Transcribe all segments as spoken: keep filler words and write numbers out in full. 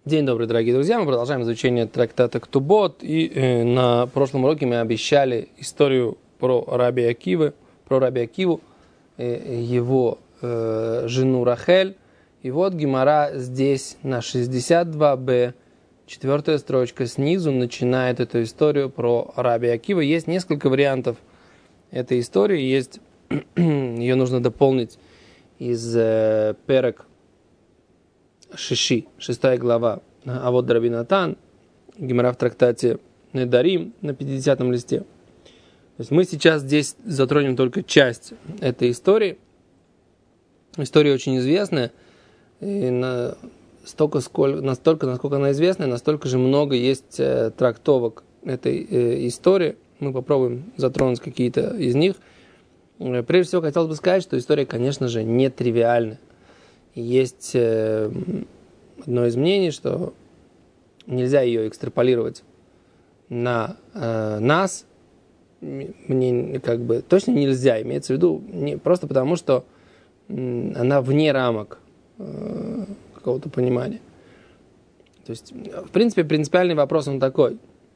День добрый, дорогие друзья. Мы продолжаем изучение трактата Ктубот. И э, на прошлом уроке мы обещали историю про Раби Акивы, про Раби Акиву, э, его э, жену Рахель. И вот Гемара здесь на шестьдесят два бэ, четвертая строчка снизу, начинает эту историю про Раби Акива. Есть несколько вариантов этой истории. Есть, ее нужно дополнить из э, перек Шиши, шестая глава, а вот Раби Натан, Гемара в трактате Недарим на пятидесятом листе. То есть мы сейчас здесь затронем только часть этой истории. История очень известная, и на столько, сколько, настолько, насколько она известная, настолько же много есть э, трактовок этой э, истории. Мы попробуем затронуть какие-то из них. Прежде всего, хотелось бы сказать, что история, конечно же, не тривиальна. Есть э, одно из мнений, что нельзя ее экстраполировать на э, нас. Мне как бы точно нельзя, имеется в виду не, просто потому, что э, она вне рамок э, какого-то понимания. То есть, в принципе, принципиальный вопрос он такой.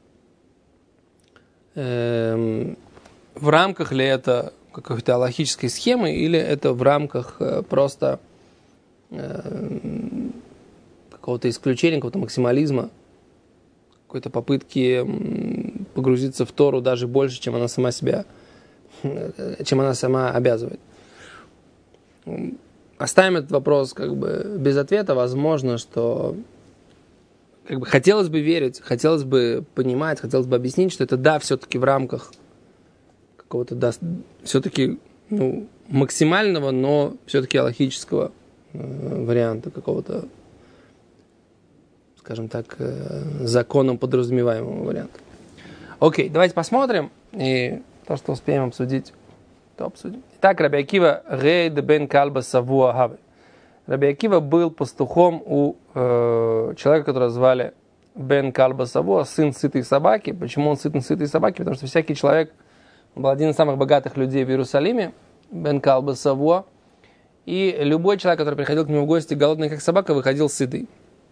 Э, в рамках ли это какой-то алахической схемы, или это в рамках э, просто какого-то исключения, какого-то максимализма, какой-то попытки погрузиться в Тору даже больше, чем она сама себя, чем она сама обязывает. Оставим этот вопрос как бы без ответа. Возможно, что как бы хотелось бы верить, хотелось бы понимать, хотелось бы объяснить, что это да, все-таки в рамках какого-то да, все-таки ну, максимального, но все-таки алахического варианта какого-то, скажем так, законом подразумеваемого варианта. Окей, давайте посмотрим, и то, что успеем обсудить, то обсудим. Итак, Раби Акива Рейд бен Кальба Савуа Хави. Раби Акива был пастухом у э, человека, которого звали Бен Кальба Савуа, сын сытой собаки. Почему он сын сытой собаки? Потому что всякий человек, он был один из самых богатых людей в Иерусалиме, Бен Кальба Савуа. И любой человек, который приходил к нему в гости голодный, как собака, выходил сытый.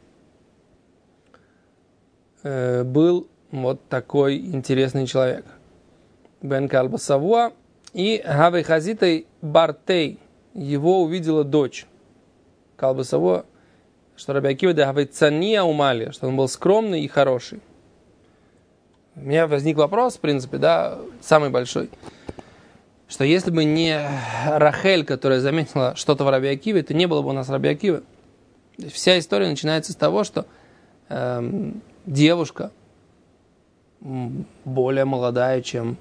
Э, был вот такой интересный человек. Бен Кальба Савуа. И Гавей Хазитой Бартей. Его увидела дочь Кальба Савуа, что Раби Акива де Гавей Цания Умали, что он был скромный и хороший. У меня возник вопрос, в принципе, да, самый большой. Что если бы не Рахель, которая заметила что-то в Раби Акиве, то не было бы у нас Раби Акивы. Вся история начинается с того, что э, девушка, более молодая, чем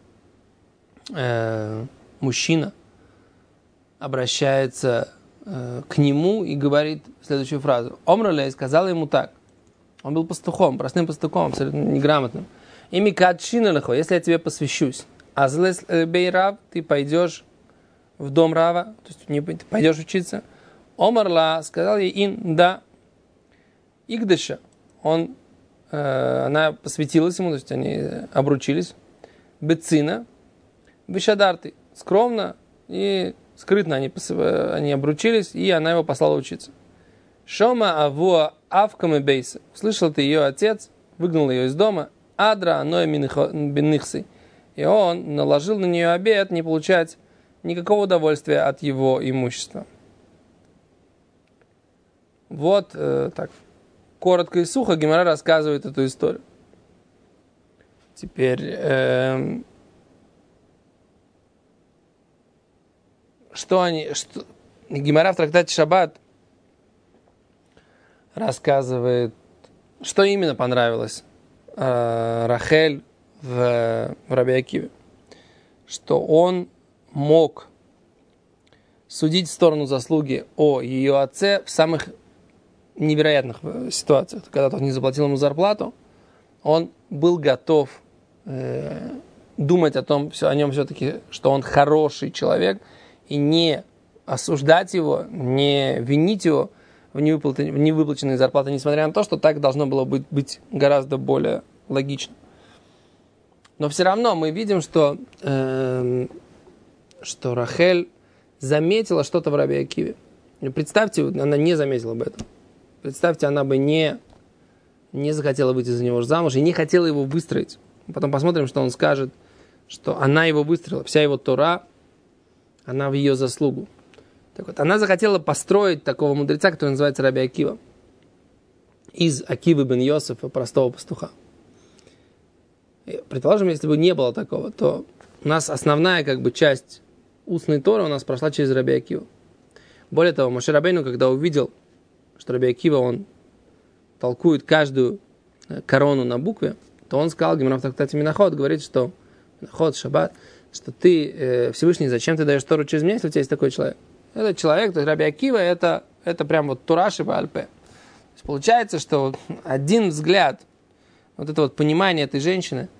э, мужчина, обращается э, к нему и говорит следующую фразу. Омралей сказала ему так. Он был пастухом, простым пастухом, абсолютно неграмотным. Ими кадшина лехо, если я тебе посвящусь. Азлес бей Рав, ты пойдешь в дом Рава, то есть не, ты пойдешь учиться. Омарла, сказал ей ин, да. Игдыша, он, э, она посвятилась ему, то есть они обручились. Бецина, вишадарты, скромно и скрытно они, они обручились, и она его послала учиться. Шома авуа авкаме бейса, услышал ты ее отец, выгнал ее из дома. Адра аноя бенихсы. И он наложил на нее обет не получать никакого удовольствия от его имущества. Вот э, так, коротко и сухо Гемара рассказывает эту историю. Теперь, э, что они... Что, Гемара в трактате Шаббат рассказывает, что именно понравилось э, Рахель в, в Раби Акиве, что он мог судить в сторону заслуги о ее отце в самых невероятных ситуациях. Когда тот не заплатил ему зарплату, он был готов э, думать о том, все, о нем все-таки, что он хороший человек, и не осуждать его, не винить его в невыплаченной, в невыплаченной зарплате, несмотря на то, что так должно было быть, быть гораздо более логично. Но все равно мы видим, что, э, что Рахель заметила что-то в Раби Акиве. Представьте, она не заметила об этом. представьте, она бы не, не захотела выйти за него замуж и не хотела его выстроить. Потом посмотрим, что он скажет, что она его выстроила, вся его Тора, она в ее заслугу. Так вот, она захотела построить такого мудреца, который называется Раби Акива, из Акивы бен Йосефа, простого пастуха. И, предположим, если бы не было такого, то у нас основная как бы часть устной Торы у нас прошла через Раби Акиву. Более того, Моше Рабейну, когда увидел, что Раби Акива, он толкует каждую корону на букве, то он сказал, Гемара в трактате Минахот говорит, что Минахот, Шаббат, что ты, э, Всевышний, зачем ты даешь Тору через меня, если у тебя есть такой человек? Этот человек, то есть Раби Акива, это, это прям вот Тураши Баальпе. То есть получается, что один взгляд, вот это вот понимание этой женщины,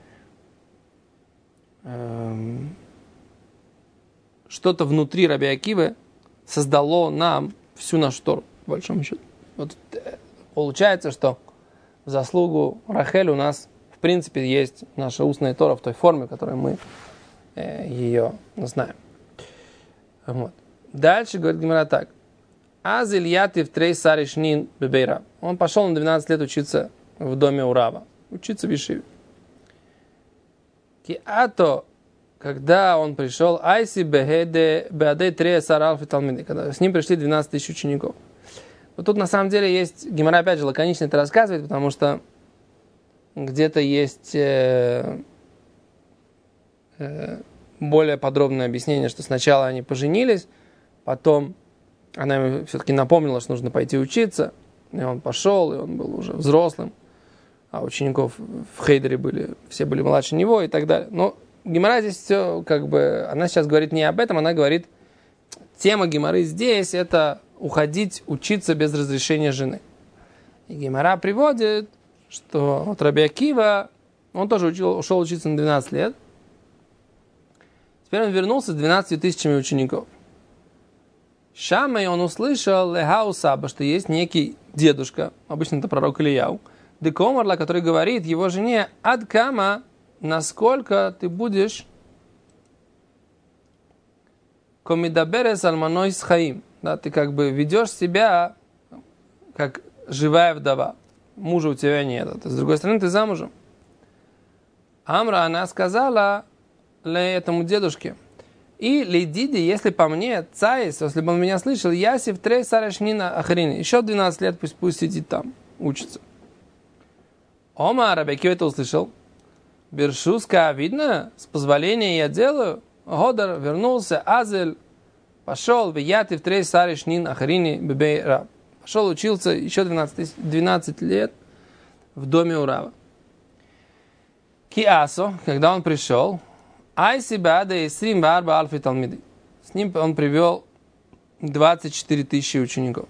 эм, что-то внутри Раби Акивы создало нам всю нашу Тору, по большому счету. Вот, э, получается, что в заслугу Рахель у нас в принципе есть наша устная Тора в той форме, в которой мы э, ее знаем. Вот. Дальше говорит Гемара так. Аз Ильятив трей саришнин бебейра. Он пошел на двенадцать лет учиться в доме у Рава. Учиться в Ешиве. Киато, когда он пришел, айси бехеде беаде трей саралфи талмиды. Когда с ним пришли двенадцать тысяч учеников. Вот тут на самом деле есть, Гемара опять же лаконично это рассказывает, потому что где-то есть э, э, более подробное объяснение, что сначала они поженились, потом она ему все-таки напомнила, что нужно пойти учиться, и он пошел, и он был уже взрослым, а учеников в Хейдере были, все были младше него и так далее. Но Гемара здесь все, как бы, она сейчас говорит не об этом, она говорит, тема Гемары здесь это уходить, учиться без разрешения жены. И Гемара приводит, что вот Раби Акива, он тоже учил, ушел учиться на двенадцать лет. Теперь он вернулся с двенадцатью тысячами учеников. Шамай он услышал лехау саба, что есть некий дедушка, обычно это пророк Ильяу, декомарла, который говорит его жене, адкама, насколько ты будешь комидаберес альманой с хаим, да, ты как бы ведешь себя как живая вдова. Мужа у тебя нет. А с другой стороны, ты замужем. Амра, она сказала этому дедушке, и лейдиди, если по мне, цаис, если бы он меня слышал, ясив трей сарашнина ахрини, еще двенадцать лет пусть, пусть сидит там, учится. Ома, Раби Акива это услышал. Бершуска, видно, с позволения я делаю. Годар вернулся, Азель пошел, виятив трей сарашнин ахрини бебей раб. Пошел, учился еще двенадцать, двенадцать лет в доме у Рава. Киасо, когда он пришел, айси баада исрим барба альфи талмиды. С ним он привел двадцать четыре тысячи учеников.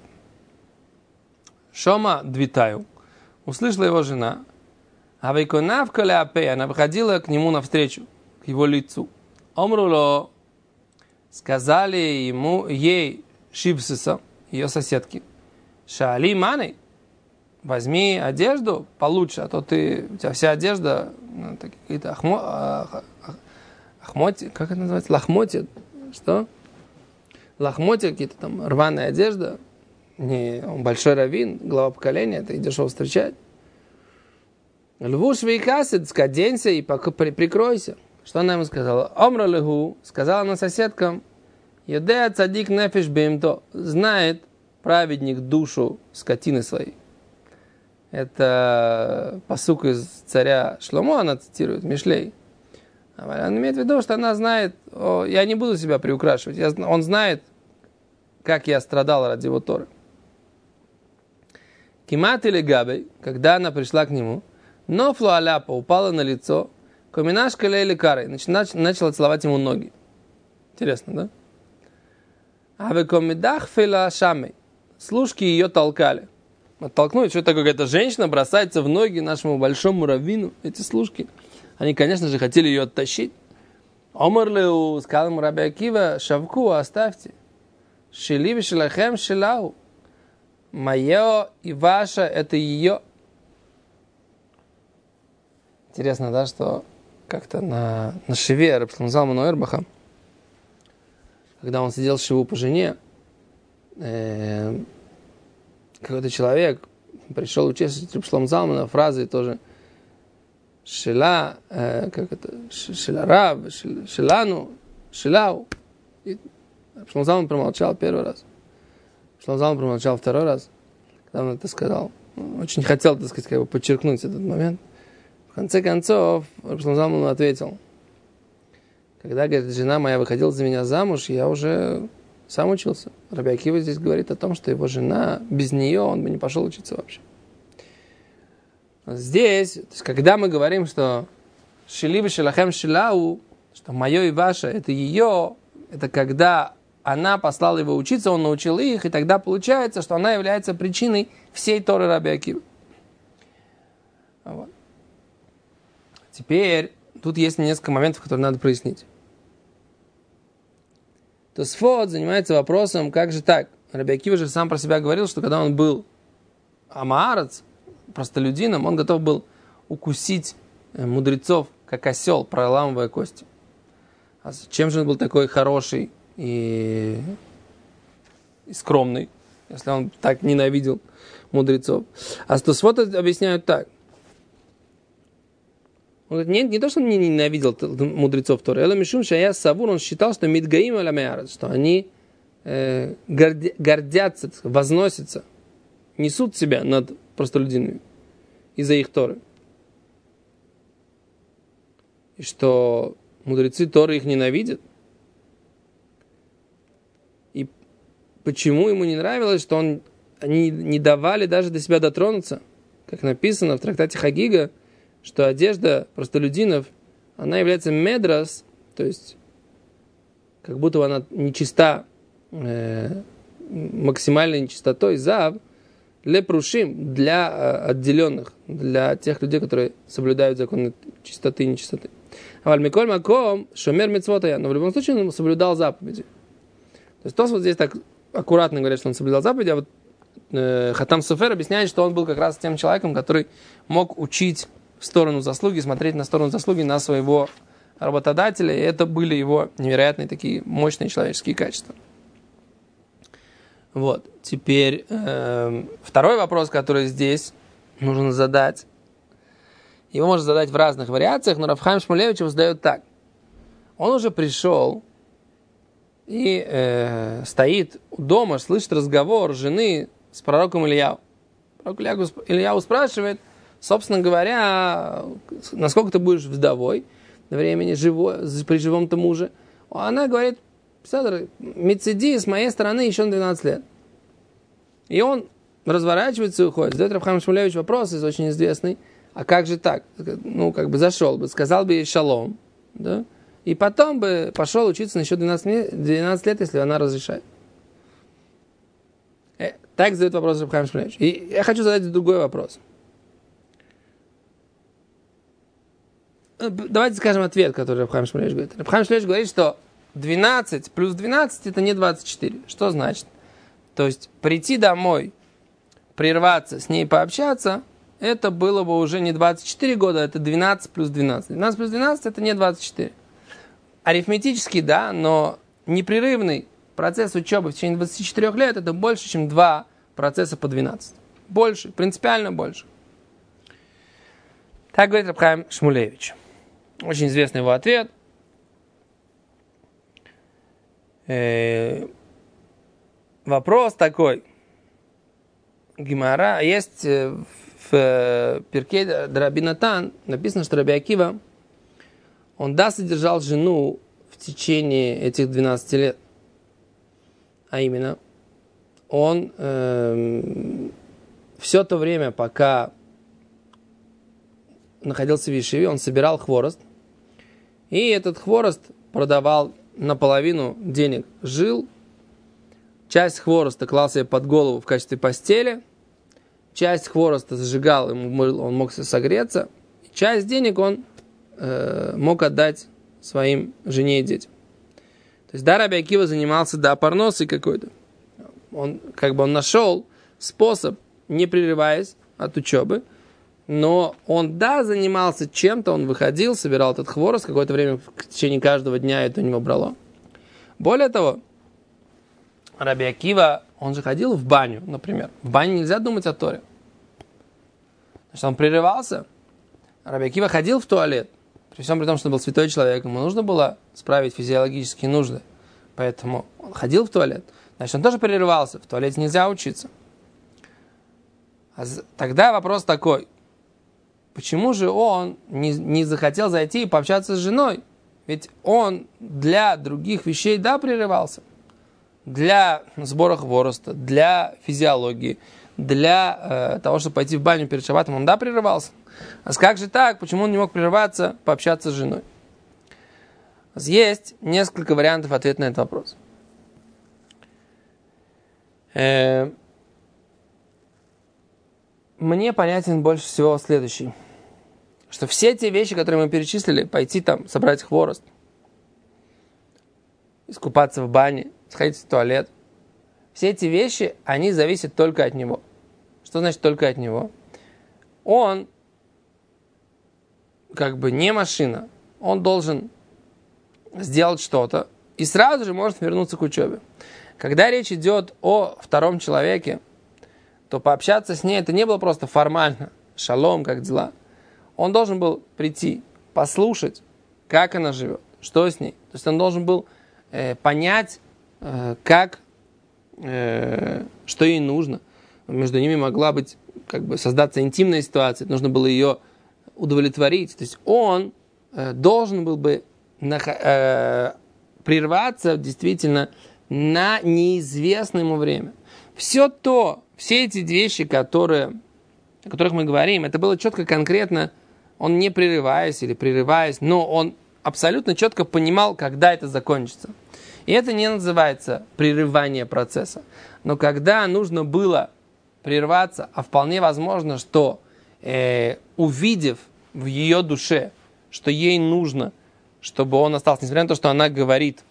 Шома двитаю. Услышала его жена. А вейконав каляпе, она выходила к нему навстречу, к его лицу. Омруло, сказали ему, ей Шипсиса, ее соседки. Шали маны, возьми одежду получше, а то ты, у тебя вся одежда, ну, какие-то ахмо, ахмоти, как это называется, лохмотья, что? Лохмотья, какие-то там рваная одежда, не, он большой раввин, глава поколения, ты идешь его встречать. Льву швейкасит, оденься и прикройся. Что она ему сказала? Омра леху, сказала она соседкам, едея цадик нефиш бимто, знает праведник душу скотины своей. Это пасук из царя Шломо, она цитирует, Мишлей. Она имеет в виду, что она знает, о, я не буду себя приукрашивать, я, он знает, как я страдал ради его Торы. Кимат или Габей, когда она пришла к нему, но флуаляпа упала на лицо, коминашка лейли карой, начала целовать ему ноги. Интересно, да? А в комидах фила шамей. Служки ее толкали. Оттолкнуть, что это какая-то женщина бросается в ноги нашему большому раввину. Эти служки, они, конечно же, хотели ее оттащить. Омарлеу, сказал ему Раби Акива, шавку оставьте. Шили шелахем шелау. Мое и ваше, это ее. Интересно, да, что как-то на, на шиве Раб Шломо Залман Ойрбаха, когда он сидел в шиву по жене, э, какой-то человек пришел учиться Шломо Залмана фразы тоже «Шела», э, как это, «Шеларав», «Шелану», «Шелау». Шломо Залман промолчал первый раз. Шломо Залман промолчал второй раз, когда он это сказал. Очень хотел, так сказать, как бы подчеркнуть этот момент. В конце концов, Шломо Залман ответил: когда, говорит, жена моя выходила за меня замуж, я уже сам учился. Раби Акива здесь говорит о том, что его жена, без нее он бы не пошел учиться вообще. Здесь, то есть, когда мы говорим, что «Шили вешелахем шилау», что «моё и ваше» — это ее, это когда она послала его учиться, он научил их, и тогда получается, что она является причиной всей Торы Раби Акивы. Вот. Теперь тут есть несколько моментов, которые надо прояснить. Тосфот занимается вопросом, как же так? Раби Акива же сам про себя говорил, что когда он был амаарец, простолюдином, он готов был укусить мудрецов, как осел, проламывая кости. А чем же он был такой хороший и, и скромный, если он так ненавидел мудрецов? А Тосфот объясняют так. Он говорит, нет, не то, что он не ненавидел мудрецов Торы, Эло Мишум Шая Савур, он считал, что Мидгаим аля Меарец, что они э, гордя, гордятся, возносятся, несут себя над простолюдинами из-за их Торы. И что мудрецы Торы их ненавидят. И почему ему не нравилось, что он, они не давали даже до себя дотронуться, как написано в трактате Хагига, что одежда простолюдинов, она является медрас, то есть как будто она нечиста, э, максимальной нечистотой, зав, лепрушим, для э, отделенных, для тех людей, которые соблюдают законы чистоты и нечистоты. А вальмиколь маком шомер мицвотая, но в любом случае он соблюдал заповеди. То есть то, вот здесь так аккуратно говорят, что он соблюдал заповеди, а вот э, Хатам Софер объясняет, что он был как раз тем человеком, который мог учить в сторону заслуги, смотреть на сторону заслуги на своего работодателя, и это были его невероятные такие мощные человеческие качества. Вот. Теперь э, второй вопрос, который здесь нужно задать, его можно задать в разных вариациях, но Рав Хаим Шмулевич его задает так. Он уже пришел и э, стоит у дома, слышит разговор жены с пророком Ильяу. Пророк Ильяу спрашивает, собственно говоря, насколько ты будешь вдовой на времени живой, при живом-то муже. Она говорит, Писатор, мецеди с моей стороны еще на двенадцать лет. И он разворачивается и уходит. Задает Рав Хаим Шмулевич вопрос, очень известный. А как же так? Ну, как бы зашел бы, сказал бы ей шалом, да? И потом бы пошел учиться на еще двенадцать лет, если она разрешает. Так задает вопрос Рав Хаим Шмулевич. И я хочу задать другой вопрос. Давайте скажем ответ, который Рав Хаим Шмулевич говорит. Рав Хаим Шмулевич говорит, что двенадцать плюс двенадцать это не двадцать четыре. Что значит? То есть прийти домой, прерваться, с ней пообщаться, это было бы уже не двадцать четыре года, это двенадцать плюс двенадцать. двенадцать плюс двенадцать это не двадцать четыре. Арифметически, да, но непрерывный процесс учебы в течение двадцати четырёх лет это больше, чем два процесса по двенадцать. Больше, принципиально больше. Так говорит Рав Хаим Шмулевич. Очень известный его ответ. Э-э- вопрос такой. Гемара. Есть в Пиркей Раби Натан написано, что Раби Акива, он да содержал жену в течение этих двенадцати лет. А именно, он э, все то время, пока находился в Ешиве, он собирал хворост. И этот хворост продавал наполовину денег. Жил. Часть хвороста клал себе под голову в качестве постели. Часть хвороста зажигал, он мог согреться. Часть денег он э, мог отдать своим жене и детям. То есть, да, Раби Акива занимался, да, парносой какой-то. Он, как бы он нашел способ, не прерываясь от учебы, но он, да, занимался чем-то, он выходил, собирал этот хворост, какое-то время в течение каждого дня это у него брало. Более того, Раби Акива, Он же ходил в баню, например. В бане нельзя думать о Торе. Значит, он прерывался. Раби Акива ходил в туалет. При всем при том, что он был святой человек, ему нужно было справить физиологические нужды. Поэтому он ходил в туалет. Значит, он тоже прерывался. В туалете нельзя учиться. А тогда вопрос такой. Почему же он не, не захотел зайти и пообщаться с женой? Ведь он для других вещей, да, прерывался. Для сбора хвороста, для физиологии, для э, того, чтобы пойти в баню перед шаббатом, он, да, прерывался. А как же так? Почему он не мог прерываться, пообщаться с женой? Есть несколько вариантов ответа на этот вопрос. Э, мне понятен больше всего следующий. Что все те вещи, которые мы перечислили, пойти там, собрать хворост, искупаться в бане, сходить в туалет, все эти вещи, они зависят только от него. Что значит только от него? Он как бы не машина. Он должен сделать что-то и сразу же может вернуться к учебе. Когда речь идет о втором человеке, то пообщаться с ней это не было просто формально. Шалом, как дела? Он должен был прийти, послушать, как она живет, что с ней. То есть он должен был э, понять, э, как, э, что ей нужно. Между ними могла быть, как бы, создаться интимная ситуация. Нужно было ее удовлетворить. То есть он э, должен был бы нах- э, прерваться действительно на неизвестное ему время. Все то, все эти вещи, которые, о которых мы говорим, это было четко, конкретно. Он не прерываясь или прерываясь, но он абсолютно четко понимал, когда это закончится. И это не называется прерывание процесса. Но когда нужно было прерваться, а вполне возможно, что э, увидев в ее душе, что ей нужно, чтобы он остался, несмотря на то, что она говорит,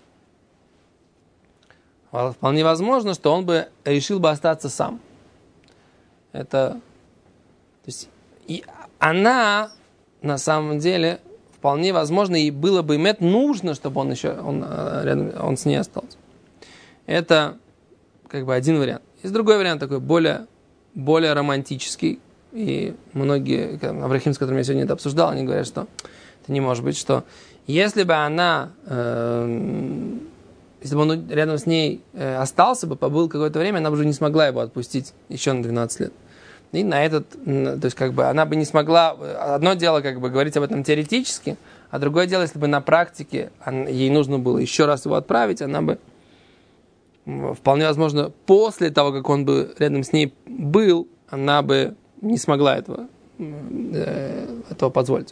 вполне возможно, что он бы решил бы остаться сам. Это, то есть, и она на самом деле, вполне возможно, и было бы именно нужно, чтобы он еще он, рядом, он с ней остался. Это как бы один вариант. Есть другой вариант, такой более, более романтический. И многие, аврахим, с которыми я сегодня это обсуждал, они говорят, что это не может быть, что если бы она, э, если бы он рядом с ней э, остался бы, побыл какое-то время, она бы уже не смогла его отпустить еще на двенадцать лет. И на этот, то есть как бы она бы не смогла, одно дело как бы говорить об этом теоретически, а другое дело, если бы на практике ей нужно было еще раз его отправить, она бы, вполне возможно, после того, как он бы рядом с ней был, она бы не смогла этого, этого позволить.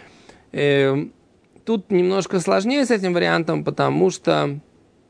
Тут немножко сложнее с этим вариантом, потому что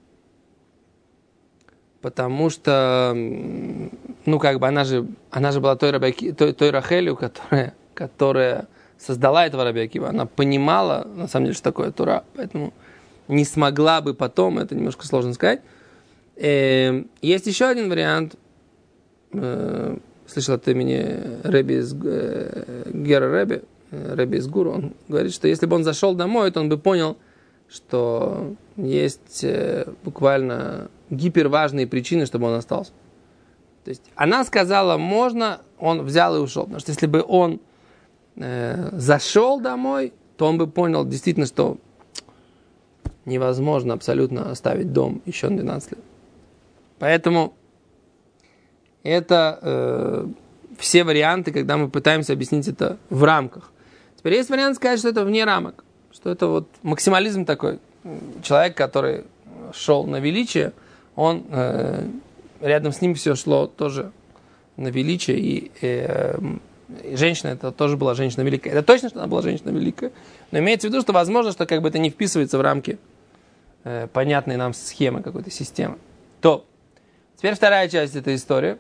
Потому что, ну, как бы, она же, она же была той, Раби, той, той Рахелью, которая, которая создала этого Раби Акива. Она понимала, на самом деле, что такое Тора, поэтому не смогла бы потом, это немножко сложно сказать. Э, есть еще один вариант. Э, слышал от имени Реби из э, Гера Реби, Реби из Гуру. Он говорит, что если бы он зашел домой, то он бы понял, что есть э, буквально гиперважные причины, чтобы он остался. То есть она сказала, можно, он взял и ушел. Потому что если бы он э, зашел домой, то он бы понял действительно, что невозможно абсолютно оставить дом еще на двенадцать лет. Поэтому это э, все варианты, когда мы пытаемся объяснить это в рамках. Теперь есть вариант сказать, что это вне рамок. Что это вот максимализм такой. Человек, который шел на величие, он, э, рядом с ним все шло тоже на величие, и, э, и женщина это тоже была женщина великая. Это точно, что она была женщина великая, но имеется в виду, что возможно, что как бы это не вписывается в рамки э, понятной нам схемы какой-то системы. То, теперь вторая часть этой истории.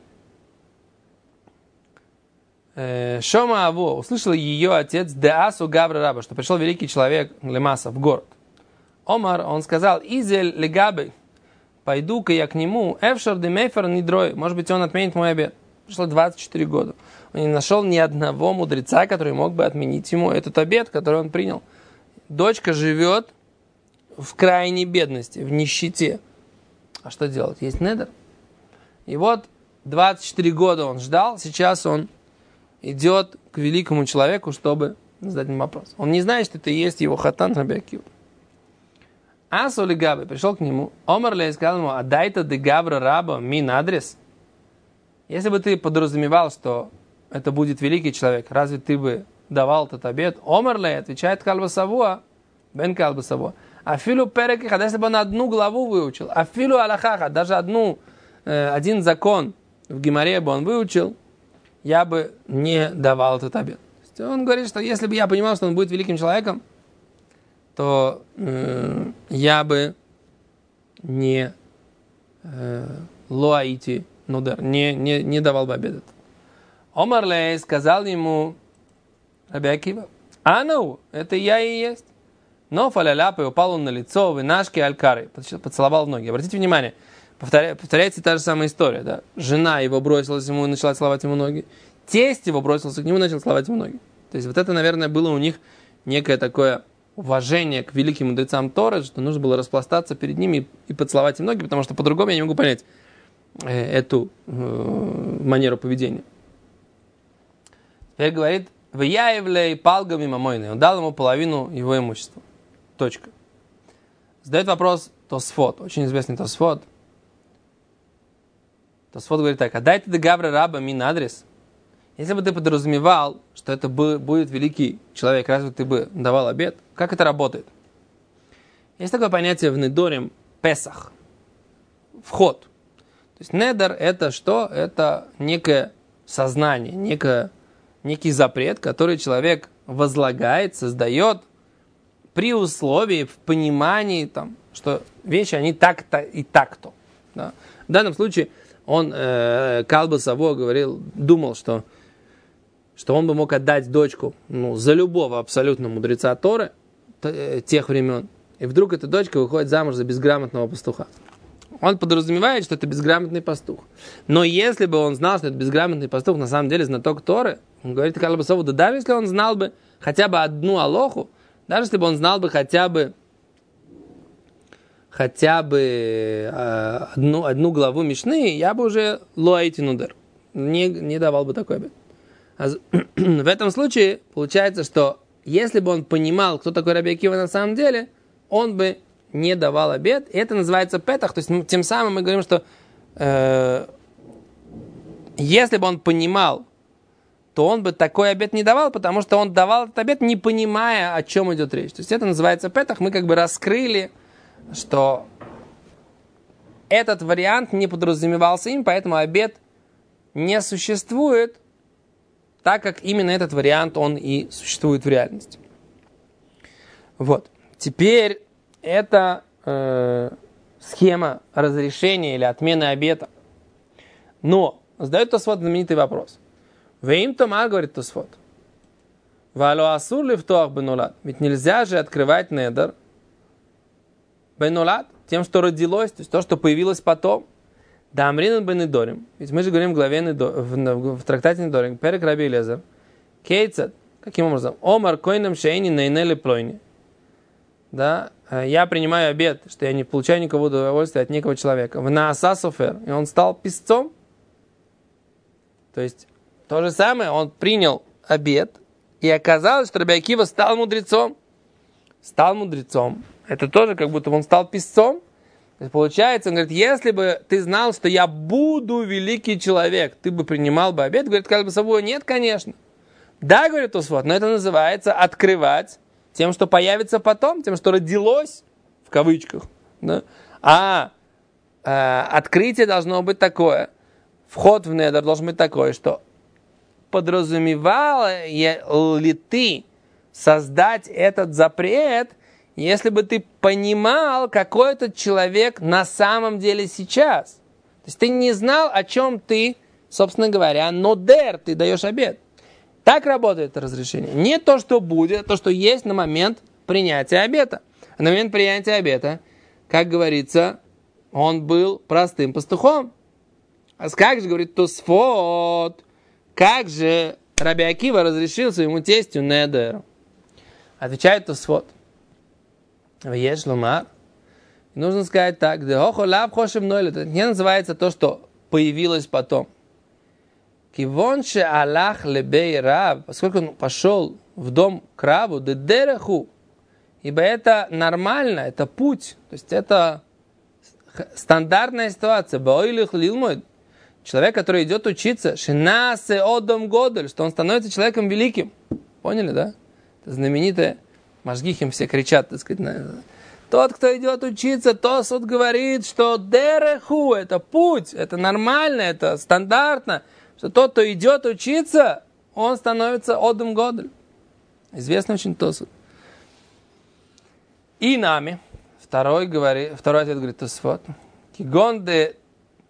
Э, Шома Аво, услышал ее отец Деасу Гавра Раба, что пришел великий человек Лемаса в город. Омар, он сказал, Изель Легабы, пойду-ка я к нему, Эфшар де Мейфер Нидрой, может быть, он отменит мой обет. Прошло двадцать четыре года. Он не нашел ни одного мудреца, который мог бы отменить ему этот обет, который он принял. Дочка живет в крайней бедности, в нищете. А что делать? Есть недер. И вот двадцать четыре года он ждал, сейчас он идет к великому человеку, чтобы задать ему вопрос. Он не знает, что это и есть его хатан Раби Акива. Асоли Габи пришел к нему, Омар Лей сказал ему, адайта де Гавра Раба мин адрес. Если бы ты подразумевал, что это будет великий человек, разве ты бы давал этот обет? Омар Лей отвечает Калба Савуа, бен Калба Савуа. Афилу перекиха, если бы он одну главу выучил, афилу алахаха, даже одну, э, один закон в Гемаре бы он выучил, я бы не давал этот обет. Он говорит, что если бы я понимал, что он будет великим человеком, то э, я бы не э, лоаити нудер, не, не, не давал бы обед. Омар Лей сказал ему Раби Акива, ану, это я и есть. Но фаляляпы упал он на лицо, вынашки алькары, поцеловал в ноги. Обратите внимание, повторя, повторяется та же самая история. Да? Жена его бросилась ему и начала целовать ему ноги. Тесть его бросился к нему и начал целовать ему ноги. То есть вот это, наверное, было у них некое такое уважение к великим мудрецам Торы, что нужно было распластаться перед ними и, и поцеловать им ноги, потому что по-другому я не могу понять э, эту э, манеру поведения. Теперь говорит, «Вяевлей палгами мамойны». Он дал ему половину его имущества. Точка. Задает вопрос Тосфот, очень известный Тосфот. Тосфот говорит так, а дайте де Гавра Раба мин адрес. Если бы ты подразумевал, что это будет великий человек, разве ты бы давал обет? Как это работает? Есть такое понятие в Недорим Песах. Вход. То есть Недор это что? Это некое сознание, некое, некий запрет, который человек возлагает, создает при условии, в понимании, там, что вещи, они так-то и так-то. Да? В данном случае он, э, Калба Саво, говорил, думал, что, что он бы мог отдать дочку ну, за любого абсолютно мудреца Торы т, тех времен. И вдруг эта дочка выходит замуж за безграмотного пастуха. Он подразумевает, что это безграмотный пастух. Но если бы он знал, что это безграмотный пастух, на самом деле знаток Торы, он говорит Калба Саво, да даже если он знал бы хотя бы одну алоху, даже если бы он знал бы хотя бы хотя бы э, одну, одну главу Мишны, я бы уже лоаити нудер, не, не давал бы такой обет. А в этом случае получается, что если бы он понимал, кто такой Раби Акива на самом деле, он бы не давал обет. И это называется петах. То есть ну, тем самым мы говорим, что э, если бы он понимал, то он бы такой обет не давал, потому что он давал этот обет, не понимая, о чем идет речь. То есть это называется петах. Мы как бы раскрыли, что этот вариант не подразумевался им, поэтому обет не существует, так как именно этот вариант, он и существует в реальности. Вот. Теперь это э, схема разрешения или отмены обета. Но задает Тосфот знаменитый вопрос. Веим тома, говорит Тосфот. Вало асур ли втоах бенулат. Ведь нельзя же открывать недер бенулат, тем, что родилось, то есть то, что появилось потом. Да амринан бенедорим. Ведь мы же говорим в главе Недо, в, в, в трактате Недорим, перек Раби Элиэзер. Кейцат. Каким образом? Омар койнам шейни нейнели плойни. Да, я принимаю обет, что я не получаю никакого удовольствия от некого человека. В нааса софер. И он стал писцом. То есть, то же самое, он принял обет, и оказалось, что Раби Акива стал мудрецом. Стал мудрецом. Это тоже как будто он стал писцом. То есть, получается, он говорит, если бы ты знал, что я буду великий человек, ты бы принимал бы обет. Говорит, как бы собой, нет, конечно. Да, говорит Тосфот, но это называется открывать тем, что появится потом, тем, что родилось, в кавычках. Да? А э, открытие должно быть такое, вход в недер должен быть такой, что подразумевал ли ты создать этот запрет, если бы ты понимал, какой этот человек на самом деле сейчас. То есть ты не знал, о чем ты, собственно говоря, нодер, ты даешь обет. Так работает это разрешение. Не то, что будет, а то, что есть на момент принятия обета. А на момент принятия обета, как говорится, он был простым пастухом. А как же, говорит Тосфот, как же Раби Акива разрешил своему тестю недер? Отвечает Тосфот. Есть ломар. Нужно сказать так. Это не называется то, что появилось потом. Кивонше Аллах лебей раб, поскольку он пошел в дом к рабу, дедереху, ибо это нормально, это путь, то есть это стандартная ситуация. Баоилих лилмой, человек, который идет учиться, шинасе одом годель, что он становится человеком великим. Поняли, да? Это знаменитое, мажгихим все кричат, так сказать, на... Тот, кто идет учиться, тот вот говорит, что дереху, это путь, это нормально, это стандартно. Что тот, кто идет учиться, он становится одом годель. Известно очень Тосфот. И нами, второй, говорит, второй ответ говорит Тосфот, кигонде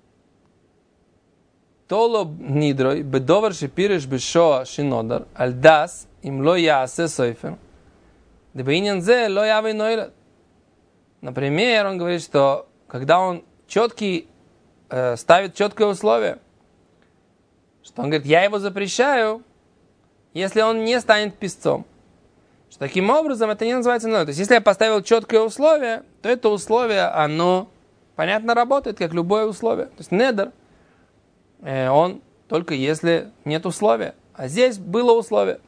толо нидрой, бедовар шипириш бешоа шинодар, альдас им ло ясе сойфер, дебаинен зе ло явей нойлет. Например, он говорит, что когда он четкий, э, ставит четкое условие, что он говорит, я его запрещаю, если он не станет писцом. Что таким образом это не называется ной. То есть, если я поставил четкое условие, то это условие, оно, понятно, работает, как любое условие. То есть, недер, э, он только если нет условия. А здесь было условие.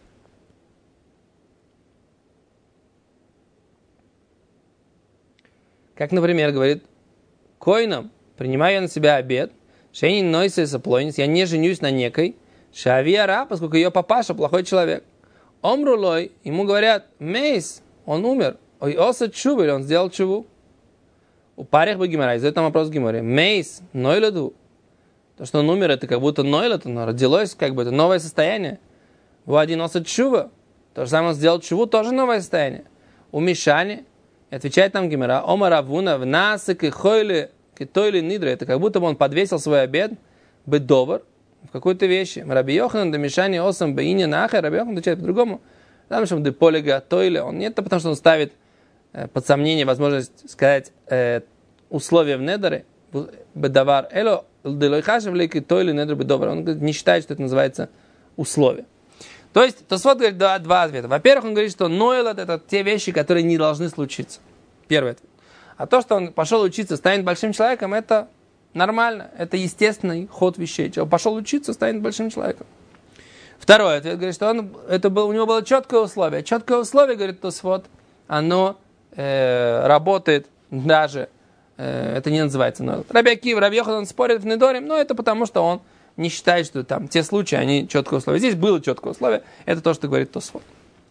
Как, например, говорит, коинам, принимаю я на себя обет, шейнин нойся соплойниц, я не женюсь на некой, шавиара, поскольку ее папаша плохой человек. Омрулой, ему говорят, мейс, он умер, ой осет чубель, он сделал чубу. У парих бы гемора, задает нам вопрос в геморе, мейс, нойледу, то, что он умер, это как будто нойлед, он родилось, как бы это новое состояние. У один осет чува, то же самое он сделал чубу, тоже новое состояние. У Мишани, отвечает нам гемора, омаравуна в насык и хойли, китойли нидра, это как будто бы он подвесил свой обед, бедовар, в какой-то вещи. Раби Йоханан домешание осам бейни нахай, Раби Йоханан отвечает по-другому. Потому что де полига тойли, он нет, потому что он ставит э, под сомнение возможность сказать э, условия в недере, бедавар эло, делойхашев лейки тойли недр бедовар. Он не считает, что это называется условие. То есть, Тосфот говорит да, два ответа. Во-первых, он говорит, что нойлад это те вещи, которые не должны случиться. Первый ответ. А то, что он пошел учиться, станет большим человеком, это нормально. Это естественный ход вещей. Человек пошел учиться, станет большим человеком. Второй ответ говорит, что он, это был, у него было четкое условие. Четкое условие, говорит Тосфот, оно э, работает даже, э, это не называется нойлад. Раби Акива, Раби Йоханан спорят в Недоре, но это потому, что он не считает, что там те случаи, они четкое условие. Здесь было четкое условие, это то, что говорит Тосфот.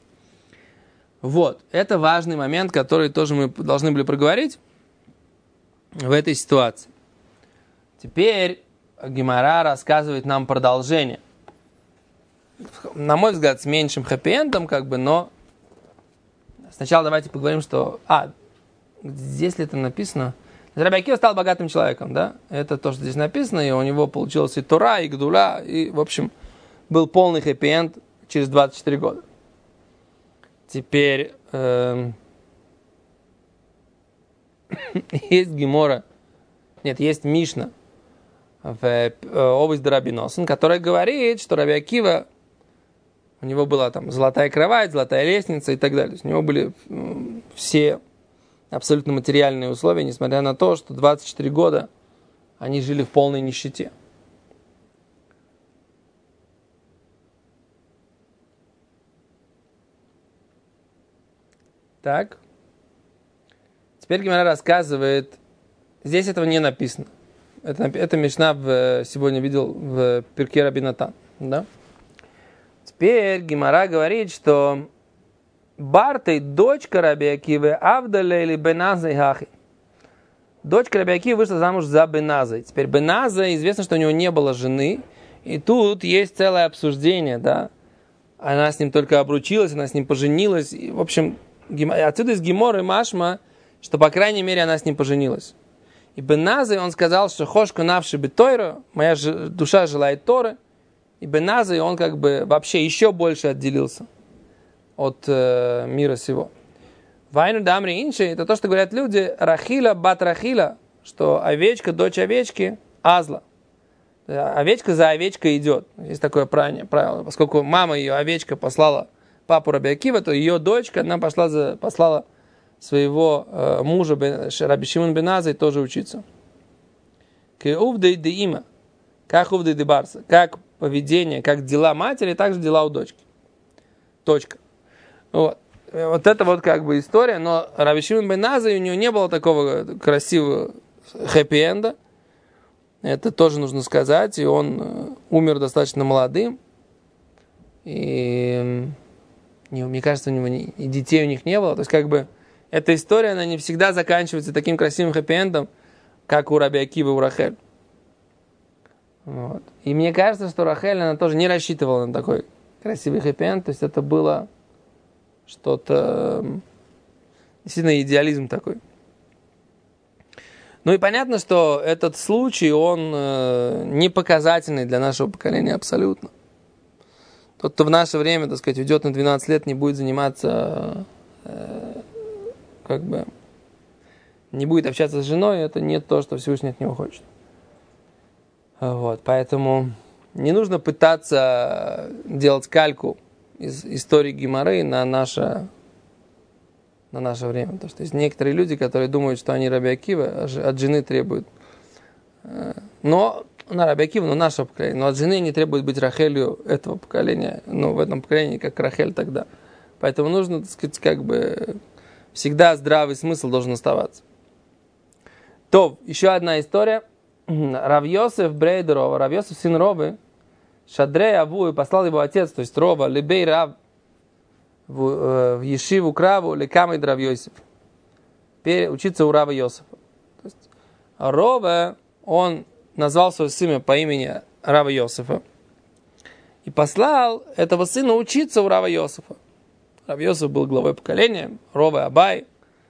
Вот, это важный момент, который тоже мы должны были проговорить в этой ситуации. Теперь Гемара рассказывает нам продолжение. На мой взгляд, с меньшим хэппи-эндом, как бы, но сначала давайте поговорим, что... А, здесь ли это написано? Раби Акива стал богатым человеком, да? Это то, что здесь написано, и у него получилось и Тора, и Гдула, и, в общем, был полный хэппи-энд через двадцать четыре года. Теперь э, есть Гемора, нет, есть Мишна в э, область Раби Носон, которая говорит, что Раби Акива, у него была там золотая кровать, золотая лестница и так далее. То есть у него были э, все абсолютно материальные условия, несмотря на то, что двадцать четыре года они жили в полной нищете. Так. Теперь Гемара рассказывает, здесь этого не написано. Это, это Мишна в, сегодня видел в Пирке Раби Натан. Да? Теперь Гемара говорит, что Бартой, дочка Раби Акивы, Авдале или Беназа и Хахи. Дочка Раби Акивы вышла замуж за Беназой. Теперь Беназа, известно, что у него не было жены. И тут есть целое обсуждение, да. Она с ним только обручилась, она с ним поженилась. И, в общем, отсюда из Геморы Машма, что, по крайней мере, она с ним поженилась. И Беназой он сказал, что хошку навши бетойра, моя душа желает Торы. И Беназой он как бы вообще еще больше отделился от э, мира сего. Вайну дамри инши, это то, что говорят люди, Рахила бат Рахила, что овечка, дочь овечки, азла. Овечка за овечкой идет. Есть такое правило. Поскольку мама ее, овечка, послала папу Раби Акива, то ее дочка, она пошла за, послала своего э, мужа Раби Шимон бен Азай тоже учиться. Кеувдей де има. Как увды дебарса, как поведение, как дела матери, так же дела у дочки. Точка. Вот. Вот это вот как бы история, но Раби Шимон бен Азай, у него не было такого красивого хэппи-энда. Это тоже нужно сказать. И он умер достаточно молодым. И, мне кажется, у него и детей у них не было. То есть, как бы, эта история, она не всегда заканчивается таким красивым хэппи-эндом, как у Раби Акивы, у Рахель. Вот. И мне кажется, что Рахель, она тоже не рассчитывала на такой красивый хэппи-энд. То есть, это было что-то, действительно, идеализм такой. Ну и понятно, что этот случай, он э, не показательный для нашего поколения абсолютно. Тот, кто в наше время, так сказать, уйдет на двенадцать лет, не будет заниматься, э, как бы, не будет общаться с женой, это не то, что Всевышний от него хочет. Вот, поэтому не нужно пытаться делать кальку из истории Гемары на наше, на наше время. Потому что есть некоторые люди, которые думают, что они Раби Акива, от жены требуют. Но, на Раби Акива, но нашего поколения. Но от жены не требуют быть Рахелью этого поколения. Ну, в этом поколении, как Рахель тогда. Поэтому нужно, так сказать, как бы всегда здравый смысл должен оставаться. То, еще одна история. Рав Йосеф брей Рова, Рав Йосеф сын Ровы, Шадрей Аву, и послал его отец, то есть Рова, Лебей Рав, в, в Ешиву Краву, Лекамид Рав Йосеф. Учиться у Рава Йосефа. То есть Рова, он назвал своего сына по имени Рава Йосефа. И послал этого сына учиться у Рава Йосефа. Рав Йосеф был главой поколения, Рова Абай.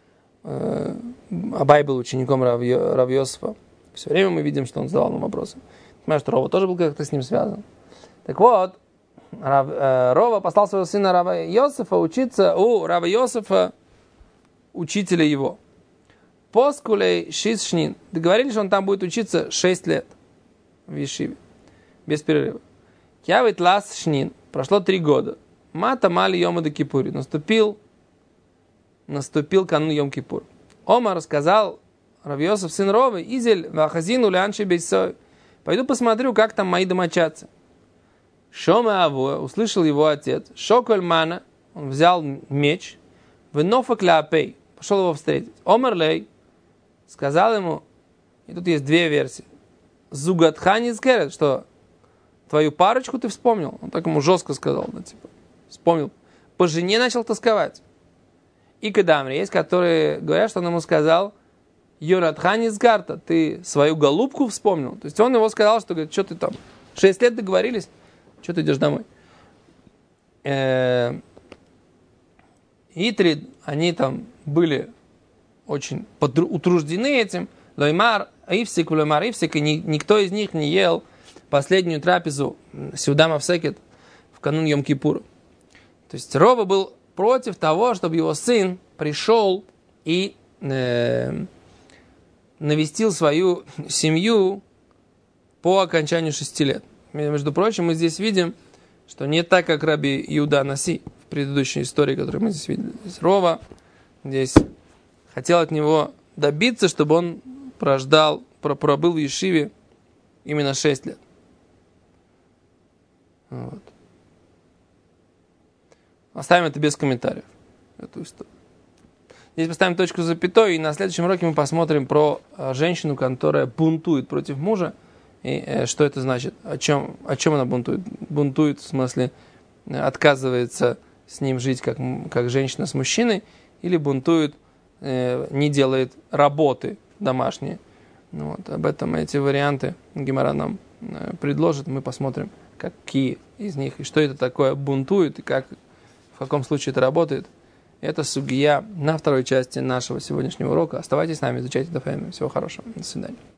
Абай был учеником Рав Йосефа. Все время мы видим, что он задавал нам вопросы. Понимаю, что Рова тоже был как-то с ним связан. Так вот, Рав, э, Рова послал своего сына Рава Йосефа учиться у Рава Йосефа, учителя его. Поскулей шиз шнин. Договорились, что он там будет учиться шесть лет в Ешиве. Без перерыва. Кявит лас шнин. Прошло три года. Мата мали йома де кипури. Наступил, наступил канун Йом Кипур. Омар рассказал Рав Йосеф, сын Ровы, Изель, Вахазину, Лянши, Бейсой. Пойду посмотрю, как там мои домочадцы. Шома Авуа, услышал его отец. Шоколь Мана, он взял меч. Венофа Кляпей, пошел его встретить. Омар Лей, сказал ему, и тут есть две версии. Зугатхани Скерет, что твою парочку ты вспомнил. Он так ему жестко сказал, да, типа, вспомнил. По жене начал тосковать. И Кадамри есть, которые говорят, что он ему сказал, Йоратхан из Гарта, ты свою голубку вспомнил? То есть он его сказал, что, говорит, что ты там, шесть лет договорились, что ты идешь домой? Итрид, они там были очень утруждены этим. Лоймар, Ивсик, Лоймар, Ивсик, и никто из них не ел последнюю трапезу Сюда Мавсекет в канун Йом-Кипура. То есть Рова был против того, чтобы его сын пришел и э, навестил свою семью по окончанию шести лет. Между прочим, мы здесь видим, что не так, как Раби Иуда Наси в предыдущей истории, которую мы здесь видели. Здесь Рова здесь хотел от него добиться, чтобы он прождал, пробыл в Ешиве именно шесть лет. Вот. Оставим это без комментариев, эту историю. Здесь поставим точку с запятой, и на следующем уроке мы посмотрим про женщину, которая бунтует против мужа, и э, что это значит, о чем, о чем она бунтует. Бунтует, в смысле, отказывается с ним жить как, как женщина с мужчиной, или бунтует, э, не делает работы домашние. Вот, об этом эти варианты Гемара нам э, предложит, мы посмотрим, какие из них, и что это такое бунтует, и как, в каком случае это работает. Это сугия на второй части нашего сегодняшнего урока. Оставайтесь с нами, изучайте Даф Йоми. Всего хорошего. До свидания.